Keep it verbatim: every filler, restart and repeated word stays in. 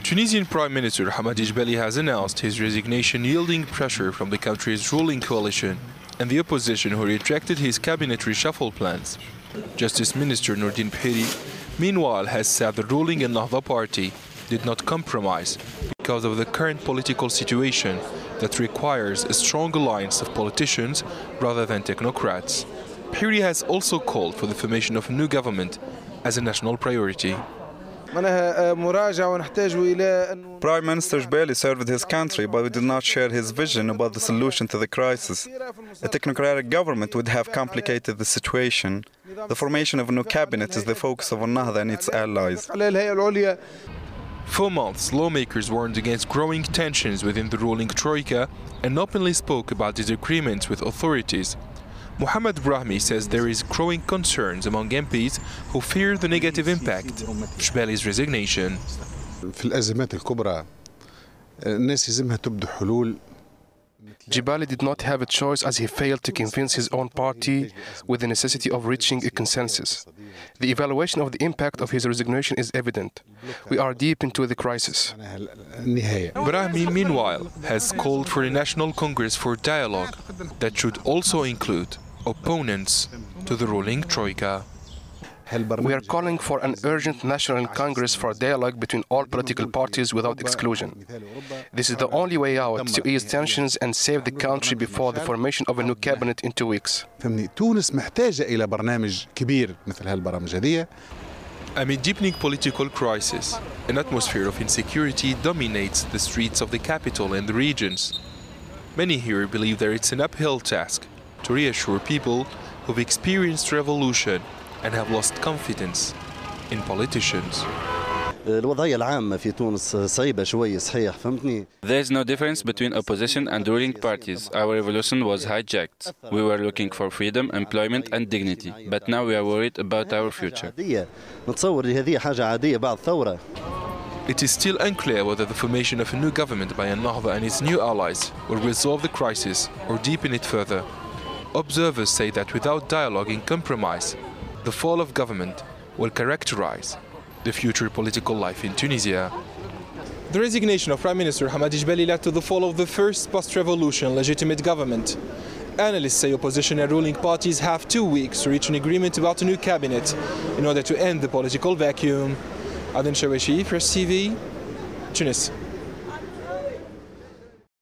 Tunisian Prime Minister Hamadi Jebeli has announced his resignation, yielding pressure from the country's ruling coalition and the opposition, who retracted his cabinet reshuffle plans. Justice Minister Nourdine Pehri, meanwhile, has said the ruling Ennahda party did not compromise because of the current political situation that requires a strong alliance of politicians rather than technocrats. Pehri has also called for the formation of a new government as a national priority. Prime Minister Jebeli served his country, but we did not share his vision about the solution to the crisis. A technocratic government would have complicated the situation. The formation of a new cabinet is the focus of Ennahda and its allies. For months, lawmakers warned against growing tensions within the ruling troika and openly spoke about disagreements with authorities. Mohamed Brahmi says there is growing concerns among M Ps who fear the negative impact of Jebeli's resignation. Jebeli did not have a choice, as he failed to convince his own party with the necessity of reaching a consensus. The evaluation of the impact of his resignation is evident. We are deep into the crisis. Brahmi, meanwhile, has called for a national congress for dialogue that should also include opponents to the ruling troika. We are calling for an urgent national congress for dialogue between all political parties without exclusion. This is the only way out to ease tensions and save the country before the formation of a new cabinet in two weeks. Amid deepening political crisis, an atmosphere of insecurity dominates the streets of the capital and the regions. Many here believe that it's an uphill task to reassure people who've experienced revolution and have lost confidence in politicians. There is no difference between opposition and ruling parties. Our revolution was hijacked. We were looking for freedom, employment and dignity, but now we are worried about our future. It is still unclear whether the formation of a new government by Ennahda and its new allies will resolve the crisis or deepen it further. Observers say that without dialogue and compromise, the fall of government will characterize the future political life in Tunisia. The resignation of Prime Minister Hamadi Jebeli led to the fall of the first post-revolution legitimate government. Analysts say opposition and ruling parties have two weeks to reach an agreement about a new cabinet in order to end the political vacuum. Aden Shaweshi, Press T V, Tunis.